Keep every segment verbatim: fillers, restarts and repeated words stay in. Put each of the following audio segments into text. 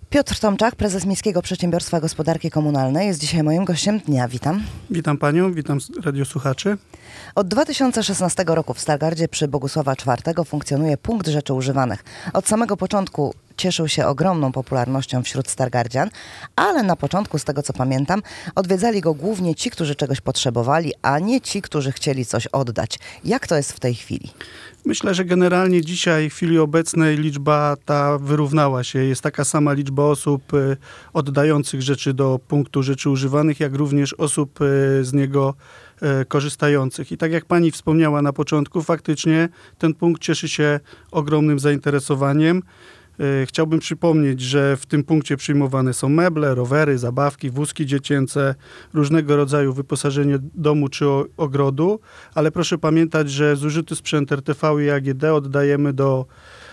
Piotr Tomczak, prezes Miejskiego Przedsiębiorstwa Gospodarki Komunalnej, jest dzisiaj moim gościem dnia. Witam. Witam panią, witam radiosłuchaczy. Od dwa tysiące szesnastego roku w Stargardzie przy Bogusława czwartego funkcjonuje punkt rzeczy używanych. Od samego początku cieszył się ogromną popularnością wśród stargardzian, ale na początku, z tego co pamiętam, odwiedzali go głównie ci, którzy czegoś potrzebowali, a nie ci, którzy chcieli coś oddać. Jak to jest w tej chwili? Myślę, że generalnie dzisiaj, w chwili obecnej, liczba ta wyrównała się. Jest taka sama liczba osób y, oddających rzeczy do punktu rzeczy używanych, jak również osób y, z niego y, korzystających. I tak jak pani wspomniała na początku, faktycznie ten punkt cieszy się ogromnym zainteresowaniem. Chciałbym przypomnieć, że w tym punkcie przyjmowane są meble, rowery, zabawki, wózki dziecięce, różnego rodzaju wyposażenie domu czy ogrodu, ale proszę pamiętać, że zużyty sprzęt R T V i A G D oddajemy do,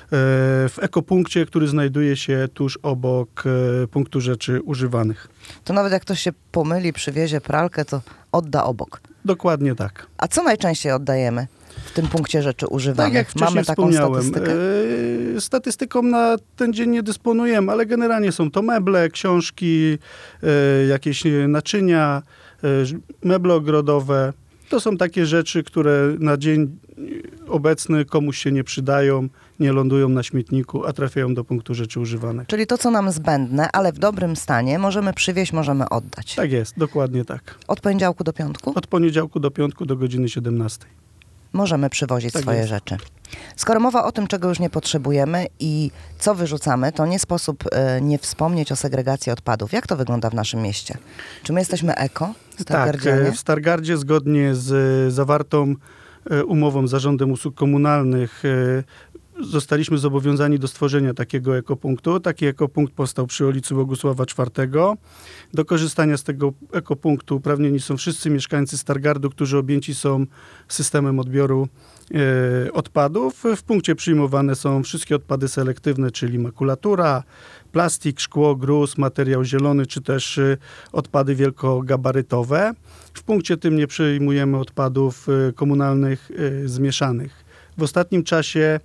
w ekopunkcie, który znajduje się tuż obok punktu rzeczy używanych. To nawet jak ktoś się pomyli, przywiezie pralkę, to odda obok. Dokładnie tak. A co najczęściej oddajemy w tym punkcie rzeczy używanych? Tak jak wcześniej Mamy taką wspomniałem, statystykę? Yy, statystyką na ten dzień nie dysponujemy, ale generalnie są to meble, książki, yy, jakieś naczynia, yy, meble ogrodowe. To są takie rzeczy, które na dzień obecny komuś się nie przydają, nie lądują na śmietniku, a trafiają do punktu rzeczy używanych. Czyli to, co nam zbędne, ale w dobrym stanie, możemy przywieźć, możemy oddać. Tak jest, dokładnie tak. Od poniedziałku do piątku? Od poniedziałku do piątku do godziny siedemnastej. Możemy przywozić Tak swoje jest. rzeczy. Skoro mowa o tym, czego już nie potrzebujemy i co wyrzucamy, to nie sposób y, nie wspomnieć o segregacji odpadów. Jak to wygląda w naszym mieście? Czy my jesteśmy eko? Tak, Stargardzianie? w Stargardzie zgodnie z zawartą umową z Zarządem Usług Komunalnych zostaliśmy zobowiązani do stworzenia takiego ekopunktu. Taki ekopunkt powstał przy ulicy Bogusława czwartego. Do korzystania z tego ekopunktu uprawnieni są wszyscy mieszkańcy Stargardu, którzy objęci są systemem odbioru e, odpadów. W punkcie przyjmowane są wszystkie odpady selektywne, czyli makulatura, plastik, szkło, gruz, materiał zielony, czy też e, odpady wielkogabarytowe. W punkcie tym nie przyjmujemy odpadów e, komunalnych e, zmieszanych. W ostatnim czasie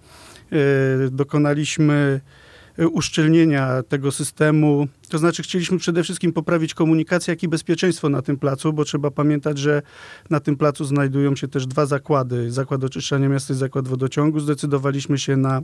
dokonaliśmy uszczelnienia tego systemu, to znaczy chcieliśmy przede wszystkim poprawić komunikację, jak i bezpieczeństwo na tym placu, bo trzeba pamiętać, że na tym placu znajdują się też dwa zakłady, Zakład Oczyszczania Miasta i Zakład Wodociągu. Zdecydowaliśmy się na,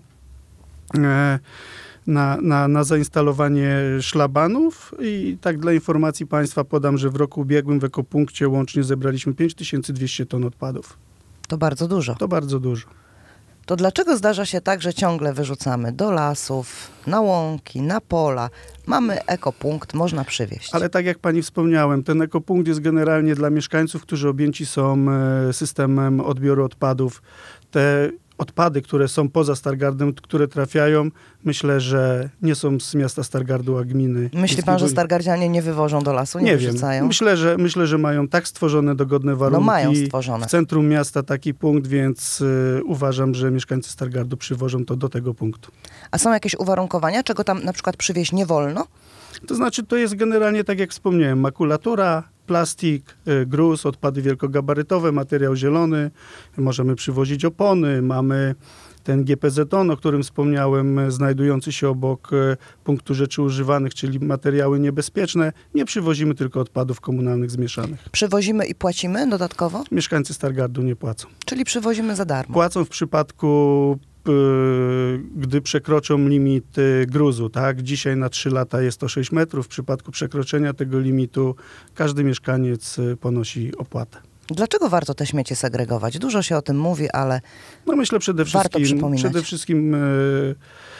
na, na, na zainstalowanie szlabanów i tak dla informacji państwa podam, że w roku ubiegłym w ekopunkcie łącznie zebraliśmy pięć tysięcy dwieście ton odpadów. To bardzo dużo. To bardzo dużo. To dlaczego zdarza się tak, że ciągle wyrzucamy do lasów, na łąki, na pola? Mamy ekopunkt, można przywieźć. Ale tak jak pani wspomniałem, ten ekopunkt jest generalnie dla mieszkańców, którzy objęci są systemem odbioru odpadów. Te odpady, które są poza Stargardem, które trafiają, myślę, że nie są z miasta Stargardu, a gminy. Myśli pan, że stargardzianie nie wywożą do lasu, nie, nie wyrzucają? Wiem. Myślę, że, myślę, że mają tak stworzone dogodne warunki. No mają stworzone. W centrum miasta taki punkt, więc y, uważam, że mieszkańcy Stargardu przywożą to do tego punktu. A są jakieś uwarunkowania, czego tam na przykład przywieźć nie wolno? To znaczy, to jest generalnie, tak jak wspomniałem, makulatura, plastik, y, gruz, odpady wielkogabarytowe, materiał zielony. Możemy przywozić opony, mamy ten G P Z on, o którym wspomniałem, znajdujący się obok y, punktu rzeczy używanych, czyli materiały niebezpieczne. Nie przywozimy tylko odpadów komunalnych zmieszanych. Przywozimy i płacimy dodatkowo? Mieszkańcy Stargardu nie płacą. Czyli przywozimy za darmo? Płacą w przypadku, y, gdy przekroczą limit y, gruzu, tak? Dzisiaj na trzy lata jest to sześć metrów. W przypadku przekroczenia tego limitu każdy mieszkaniec y, ponosi opłatę. Dlaczego warto te śmiecie segregować? Dużo się o tym mówi, ale No myślę przede warto wszystkim, przypominać. przede wszystkim y,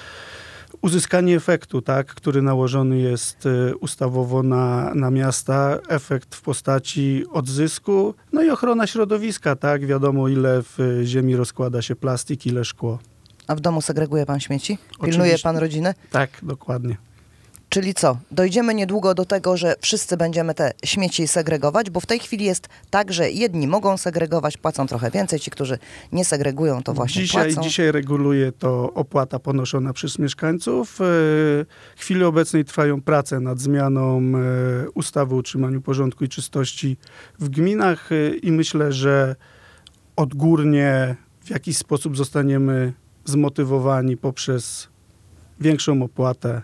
uzyskanie efektu, tak, który nałożony jest y, ustawowo na, na miasta. Efekt w postaci odzysku, no i ochrona środowiska, tak. Wiadomo, ile w ziemi rozkłada się plastik, ile szkło. A w domu segreguje pan śmieci? Pilnuje Oczywiście. pan rodziny? Tak, dokładnie. Czyli co? Dojdziemy niedługo do tego, że wszyscy będziemy te śmieci segregować, bo w tej chwili jest tak, że jedni mogą segregować, płacą trochę więcej, ci, którzy nie segregują, to właśnie Dzisiaj, płacą. dzisiaj reguluje to opłata ponoszona przez mieszkańców. W chwili obecnej trwają prace nad zmianą ustawy o utrzymaniu porządku i czystości w gminach i myślę, że odgórnie w jakiś sposób zostaniemy zmotywowani poprzez większą opłatę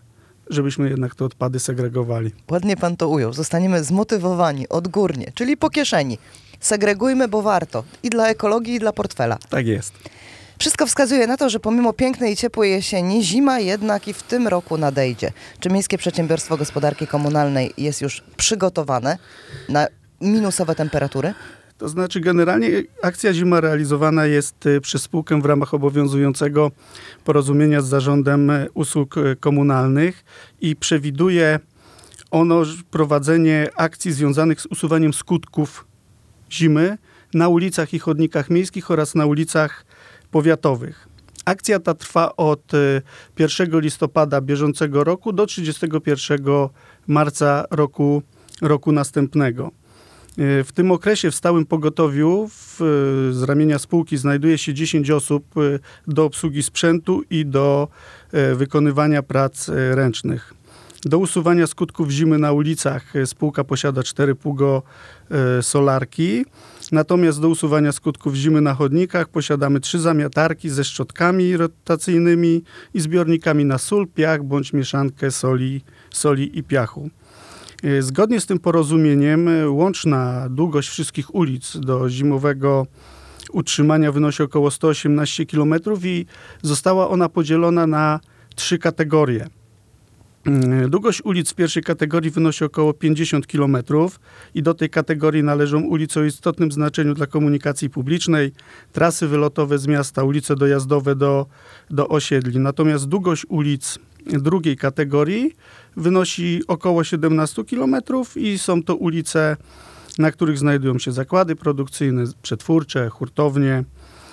żebyśmy jednak te odpady segregowali. Ładnie pan to ujął. Zostaniemy zmotywowani odgórnie, czyli po kieszeni. Segregujmy, bo warto. I dla ekologii, i dla portfela. Tak jest. Wszystko wskazuje na to, że pomimo pięknej i ciepłej jesieni, zima jednak i w tym roku nadejdzie. Czy Miejskie Przedsiębiorstwo Gospodarki Komunalnej jest już przygotowane na minusowe temperatury? To znaczy generalnie akcja zima realizowana jest y, przez spółkę w ramach obowiązującego porozumienia z Zarządem Usług Komunalnych i przewiduje ono prowadzenie akcji związanych z usuwaniem skutków zimy na ulicach i chodnikach miejskich oraz na ulicach powiatowych. Akcja ta trwa od y, pierwszego listopada bieżącego roku do trzydziestego pierwszego marca roku, roku następnego. W tym okresie w stałym pogotowiu w, z ramienia spółki znajduje się dziesięć osób do obsługi sprzętu i do wykonywania prac ręcznych. Do usuwania skutków zimy na ulicach spółka posiada cztery Pugo solarki, natomiast do usuwania skutków zimy na chodnikach posiadamy trzy zamiatarki ze szczotkami rotacyjnymi i zbiornikami na sól, piach bądź mieszankę soli, soli i piachu. Zgodnie z tym porozumieniem łączna długość wszystkich ulic do zimowego utrzymania wynosi około sto osiemnaście kilometrów i została ona podzielona na trzy kategorie. Długość ulic w pierwszej kategorii wynosi około pięćdziesiąt kilometrów i do tej kategorii należą ulice o istotnym znaczeniu dla komunikacji publicznej, trasy wylotowe z miasta, ulice dojazdowe do, do osiedli. Natomiast długość ulic drugiej kategorii wynosi około siedemnaście kilometrów i są to ulice, na których znajdują się zakłady produkcyjne, przetwórcze, hurtownie.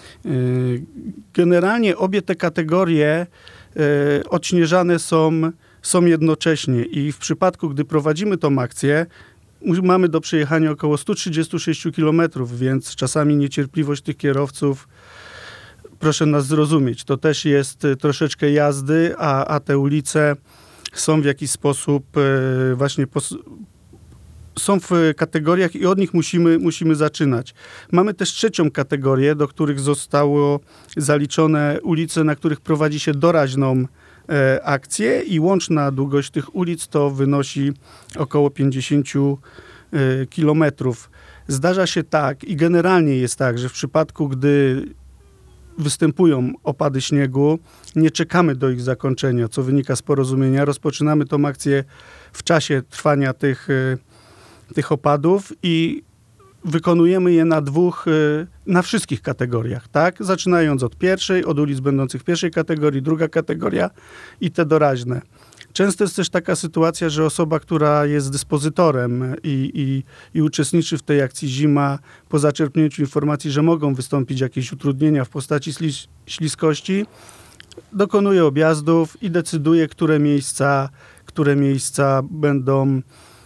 Generalnie obie te kategorie odśnieżane są, są jednocześnie i w przypadku, gdy prowadzimy tą akcję, mamy do przejechania około sto trzydzieści sześć kilometrów, więc czasami niecierpliwość tych kierowców, proszę nas zrozumieć, to też jest troszeczkę jazdy, a, a te ulice są w jakiś sposób e, właśnie pos- są w kategoriach i od nich musimy, musimy zaczynać. Mamy też trzecią kategorię, do których zostało zaliczone ulice, na których prowadzi się doraźną e, akcję i łączna długość tych ulic to wynosi około pięćdziesiąt e, kilometrów. Zdarza się tak i generalnie jest tak, że w przypadku, gdy występują opady śniegu, nie czekamy do ich zakończenia, co wynika z porozumienia. Rozpoczynamy tą akcję w czasie trwania tych, tych opadów i wykonujemy je na dwóch, na wszystkich kategoriach, tak? Zaczynając od pierwszej, od ulic będących w pierwszej kategorii, druga kategoria i te doraźne. Często jest też taka sytuacja, że osoba, która jest dyspozytorem i, i, i uczestniczy w tej akcji zima, po zaczerpnięciu informacji, że mogą wystąpić jakieś utrudnienia w postaci ślis- śliskości, dokonuje objazdów i decyduje, które miejsca, które miejsca będą e,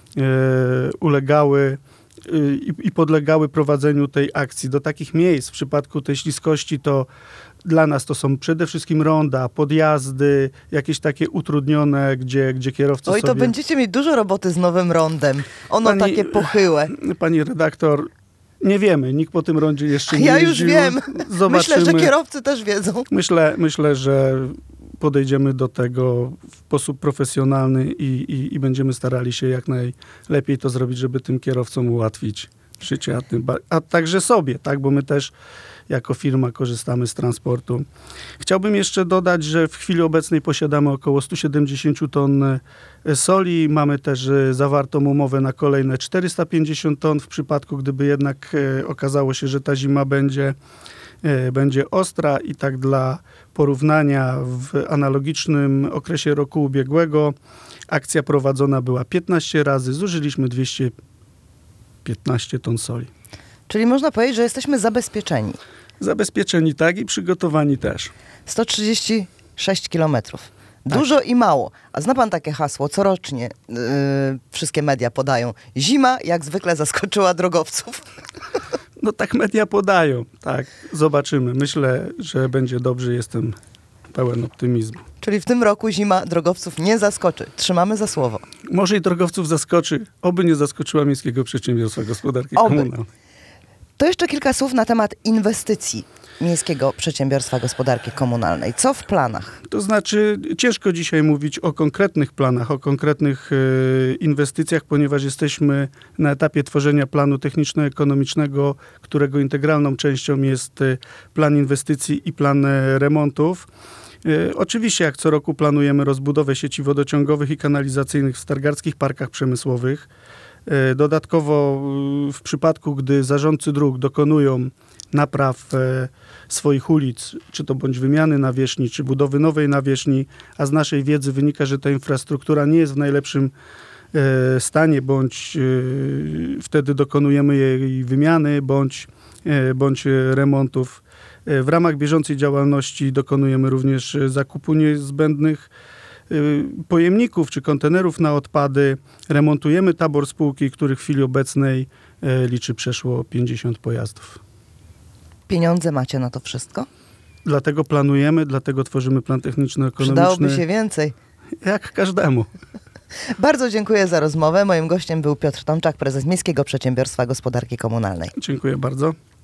ulegały e, i podlegały prowadzeniu tej akcji. Do takich miejsc w przypadku tej śliskości to dla nas to są przede wszystkim ronda, podjazdy, jakieś takie utrudnione, gdzie, gdzie kierowcy Oj, sobie... to będziecie mieć dużo roboty z nowym rondem. Ono Pani- takie pochyłe. Pani redaktor, nie wiemy, nikt po tym rondzie jeszcze nie Ja już jeździł. wiem. Zobaczymy. Myślę, że kierowcy też wiedzą. Myślę, myślę, że podejdziemy do tego w sposób profesjonalny i, i, i będziemy starali się jak najlepiej to zrobić, żeby tym kierowcom ułatwić życie, a, tym ba- a także sobie, tak, bo my też jako firma korzystamy z transportu. Chciałbym jeszcze dodać, że w chwili obecnej posiadamy około sto siedemdziesiąt ton soli. Mamy też zawartą umowę na kolejne czterysta pięćdziesiąt ton w przypadku, gdyby jednak okazało się, że ta zima będzie, będzie ostra i tak dla porównania w analogicznym okresie roku ubiegłego akcja prowadzona była piętnaście razy, zużyliśmy dwieście piętnaście ton soli. Czyli można powiedzieć, że jesteśmy zabezpieczeni. Zabezpieczeni tak i przygotowani też. sto trzydzieści sześć kilometrów. Dużo i mało. A zna pan takie hasło, corocznie yy, wszystkie media podają. Zima jak zwykle zaskoczyła drogowców. No tak media podają, tak. Zobaczymy. Myślę, że będzie dobrze. Jestem pełen optymizmu. Czyli w tym roku zima drogowców nie zaskoczy. Trzymamy za słowo. Może i drogowców zaskoczy, oby nie zaskoczyła Miejskiego Przedsiębiorstwa Gospodarki Oby. Komunalnej. To jeszcze kilka słów na temat inwestycji. Miejskiego Przedsiębiorstwa Gospodarki Komunalnej. Co w planach? To znaczy, ciężko dzisiaj mówić o konkretnych planach, o konkretnych e, inwestycjach, ponieważ jesteśmy na etapie tworzenia planu techniczno-ekonomicznego, którego integralną częścią jest e, plan inwestycji i plan e, remontów. E, oczywiście, jak co roku planujemy rozbudowę sieci wodociągowych i kanalizacyjnych w stargardzkich parkach przemysłowych. E, dodatkowo e, w przypadku, gdy zarządcy dróg dokonują napraw e, swoich ulic, czy to bądź wymiany nawierzchni, czy budowy nowej nawierzchni, a z naszej wiedzy wynika, że ta infrastruktura nie jest w najlepszym e, stanie, bądź e, wtedy dokonujemy jej wymiany, bądź, e, bądź remontów. E, w ramach bieżącej działalności dokonujemy również zakupu niezbędnych e, pojemników czy kontenerów na odpady. Remontujemy tabor spółki, których w chwili obecnej e, liczy przeszło pięćdziesiąt pojazdów. Pieniądze macie na to wszystko? Dlatego planujemy, dlatego tworzymy plan techniczno-ekonomiczny. Przydałoby się więcej. Jak każdemu. Bardzo dziękuję za rozmowę. Moim gościem był Piotr Tomczak, prezes Miejskiego Przedsiębiorstwa Gospodarki Komunalnej. Dziękuję bardzo.